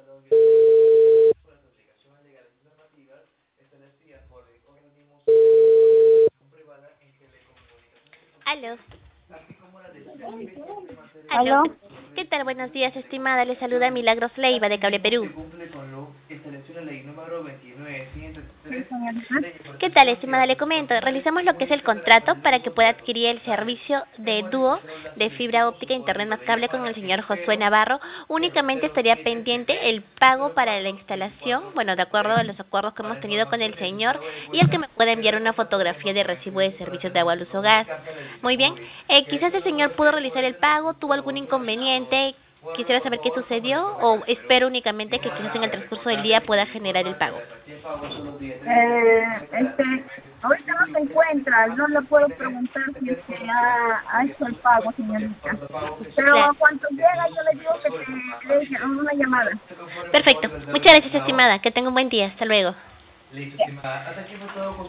Aló. Aló. ¿Aló? ¿Qué tal? Buenos días, estimada. Le saluda Milagros Leiva de Cable Perú. Sí, señorita. ¿Qué tal, estimada? Le comento, realizamos lo que es el contrato para que pueda adquirir el servicio de dúo de fibra óptica internet más cable con el señor Josué Navarro. Únicamente estaría pendiente el pago para la instalación, bueno, de acuerdo a los acuerdos que hemos tenido con el señor, y el que me pueda enviar una fotografía de recibo de servicios de agua, luz o gas. Muy bien. Quizás el señor pudo realizar el pago, tuvo algún inconveniente. Quisiera saber qué sucedió o espero únicamente que quizás en el transcurso del día pueda generar el pago. Este, ahorita no se encuentra, no le puedo preguntar si es que ha hecho el pago, señorita. Pero Claro. cuando llega yo le digo que te dé una llamada. Perfecto. Muchas gracias, estimada. Que tenga un buen día. Hasta luego.